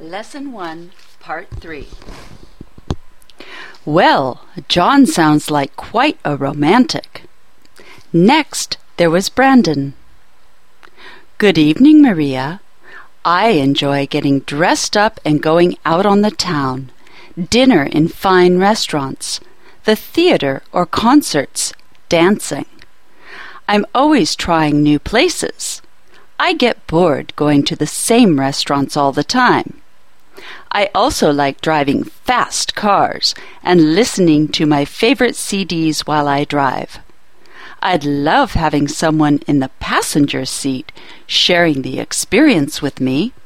Lesson 1, Part 3. Well, John sounds like quite a romantic. Next, there was Brandon. Good evening, Maria. I enjoy getting dressed up and going out on the town, dinner in fine restaurants, the theater or concerts, dancing. I'm always trying new places. I get bored going to the same restaurants all the time. I also like driving fast cars and listening to my favorite CDs while I drive. I'd love having someone in the passenger seat sharing the experience with me.